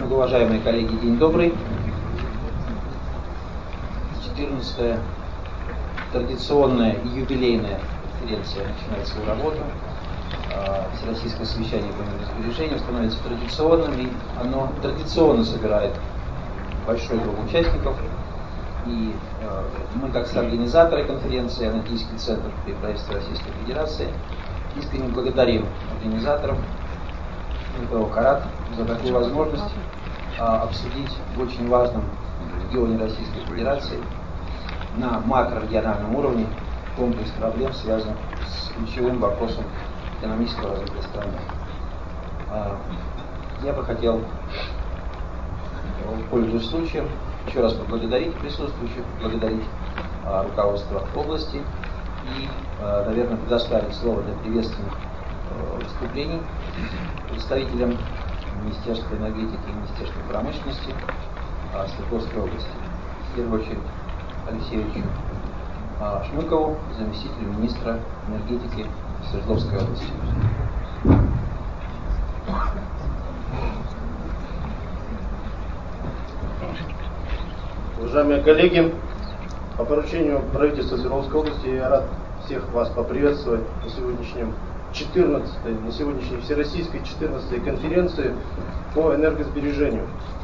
Многоуважаемые коллеги, день добрый. 14-я традиционная и юбилейная конференция начинает свою работу. Всероссийское совещание по энергосбережению становится традиционным, и оно традиционно собирает большой круг участников. И мы, как соорганизаторы конференции «Аналитический центр» при правительстве Российской Федерации, искренне благодарим организаторов НПО «Карат» за такую возможность обсудить в очень важном регионе Российской Федерации на макрорегиональном уровне комплекс проблем, связанных с ключевым вопросом экономического развития страны. Я бы хотел, пользуясь случаем, еще раз поблагодарить присутствующих, поблагодарить руководство области и, наверное, предоставить слово для приветственных выступлений представителям Министерства энергетики и Министерства промышленности Свердловской области. В первую очередь Алексеевичу Шмыкову, заместителю министра энергетики Свердловской области. Уважаемые коллеги, по поручению правительства Свердловской области я рад всех вас поприветствовать на сегодняшней Всероссийской 14-й конференции по энергосбережению.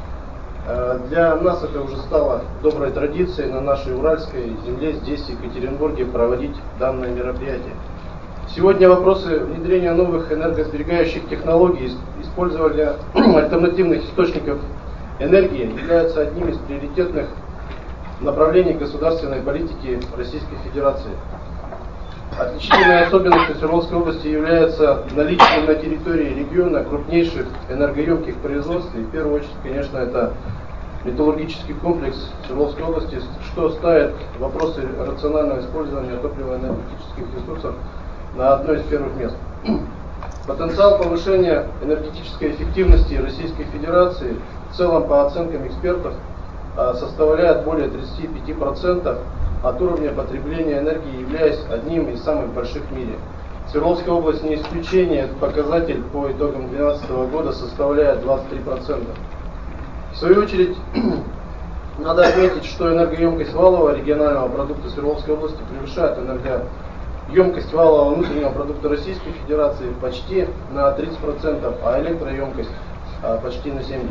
Для нас это уже стало доброй традицией на нашей уральской земле, здесь, в Екатеринбурге, проводить данное мероприятие. Сегодня вопросы внедрения новых энергосберегающих технологий, использования альтернативных источников энергии являются одним из приоритетных направлений государственной политики Российской Федерации. Отличительной особенностью Свердловской области является наличие на территории региона крупнейших энергоемких производств. И в первую очередь, конечно, это металлургический комплекс Свердловской области, что ставит вопросы рационального использования топливно-энергетических ресурсов на одно из первых мест. Потенциал повышения энергетической эффективности Российской Федерации в целом, по оценкам экспертов, составляет более 35% от уровня потребления энергии, являясь одним из самых больших в мире. Свердловская область не исключение, этот показатель по итогам 2012 года составляет 23%. В свою очередь, надо отметить, что энергоемкость валового регионального продукта Свердловской области превышает энергоемкость валового внутреннего продукта Российской Федерации почти на 30%, а электроемкость почти на 70%.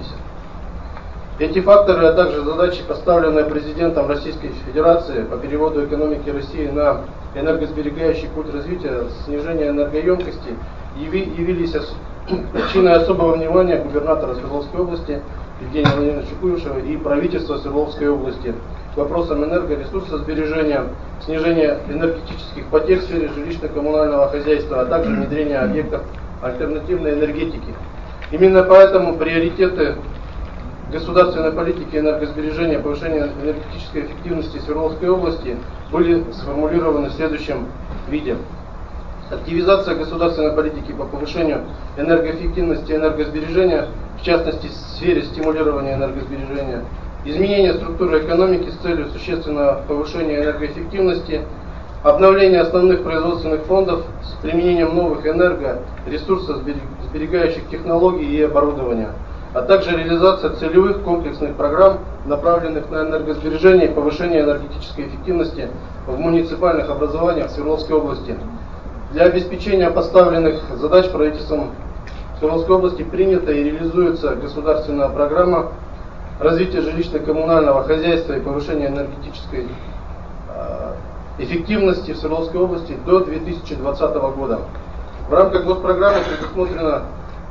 Эти факторы, а также задачи, поставленные президентом Российской Федерации по переводу экономики России на энергосберегающий путь развития, снижения энергоемкости, явились причиной особого внимания губернатора Свердловской области Евгения Владимировича Куйвашева и правительства Свердловской области к вопросам энергоресурсосбережения, снижения энергетических потерь в сфере жилищно-коммунального хозяйства, а также внедрения объектов альтернативной энергетики. Именно поэтому приоритеты государственной политики энергосбережения, повышения энергетической эффективности Свердловской области были сформулированы в следующем виде. Активизация государственной политики по повышению энергоэффективности и энергосбережения, в частности в сфере стимулирования энергосбережения, изменение структуры экономики с целью существенного повышения энергоэффективности, обновление основных производственных фондов с применением новых энергоресурсосберегающих технологий и оборудования, а также реализация целевых комплексных программ, направленных на энергосбережение и повышение энергетической эффективности в муниципальных образованиях Свердловской области. Для обеспечения поставленных задач правительством Свердловской области принята и реализуется государственная программа развития жилищно-коммунального хозяйства и повышения энергетической эффективности в Свердловской области до 2020 года. В рамках госпрограммы предусмотрена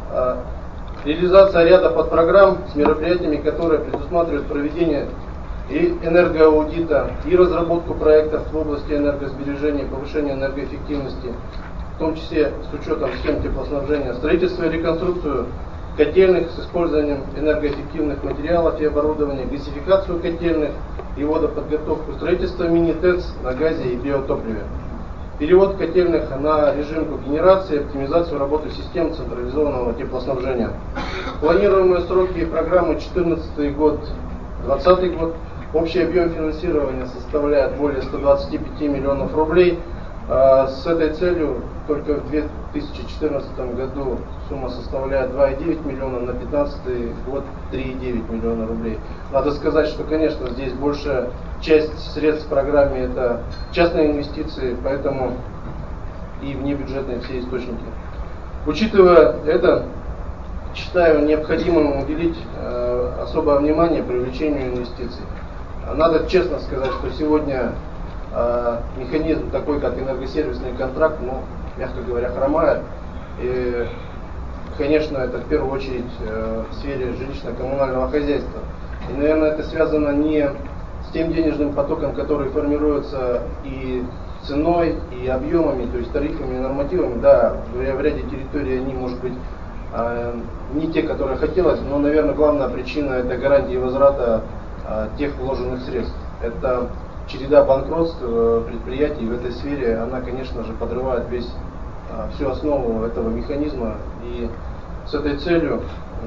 реализация ряда подпрограмм с мероприятиями, которые предусматривают проведение и энергоаудита, и разработку проектов в области энергосбережения и повышения энергоэффективности, в том числе с учетом схем теплоснабжения, строительство и реконструкцию котельных с использованием энергоэффективных материалов и оборудования, газификацию котельных и водоподготовку, строительство мини-ТЭЦ на газе и биотопливе, перевод котельных на режим когенерации, оптимизацию работы систем централизованного теплоснабжения. Планируемые сроки программы 2014 год, 2020 год. Общий объем финансирования составляет более 125 миллионов рублей. С этой целью только в 2014 году сумма составляет 2,9 миллиона, на 2015 год 3,9 миллиона рублей. Надо сказать, что, конечно, здесь большая часть средств в программе это частные инвестиции, поэтому и внебюджетные все источники. Учитывая это, считаю необходимым уделить особое внимание привлечению инвестиций. Надо честно сказать, что сегодня механизм такой, как энергосервисный контракт, мягко говоря, хромает. И, конечно, это в первую очередь в сфере жилищно-коммунального хозяйства. И, наверное, это связано не с тем денежным потоком, который формируется и ценой, и объемами, то есть тарифами и нормативами. Да, в ряде территорий они, может быть, не те, которые хотелось, но, наверное, главная причина это гарантии возврата тех вложенных средств. Это череда банкротств предприятий в этой сфере, она, конечно же, подрывает всю основу этого механизма. И с этой целью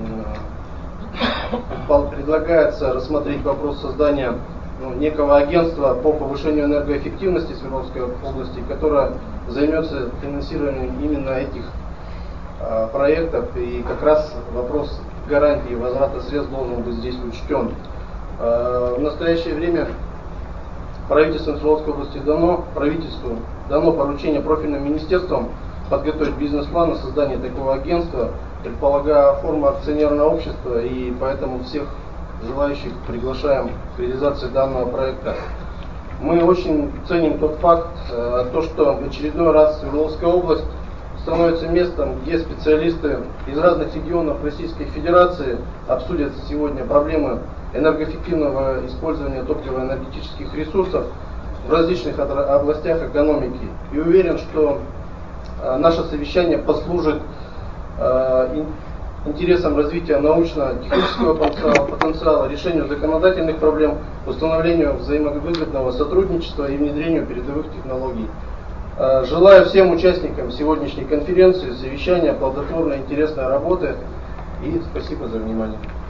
предлагается рассмотреть вопрос создания некого агентства по повышению энергоэффективности Свердловской области, которое займется финансированием именно этих проектов. И как раз вопрос гарантии возврата средств должен быть здесь учтен. В настоящее время правительством Свердловской области дано поручение профильным министерствам подготовить бизнес-план на создание такого агентства, предполагая форму акционерного общества, и поэтому всех желающих приглашаем к реализации данного проекта. Мы очень ценим тот факт, что в очередной раз Свердловская область становится местом, где специалисты из разных регионов Российской Федерации обсудят сегодня проблемы энергоэффективного использования топливо-энергетических ресурсов в различных областях экономики. И уверен, что наше совещание послужит интересам развития научно-технического потенциала, решению законодательных проблем, установлению взаимовыгодного сотрудничества и внедрению передовых технологий. Желаю всем участникам сегодняшней конференции, совещания, плодотворной, интересной работы и спасибо за внимание.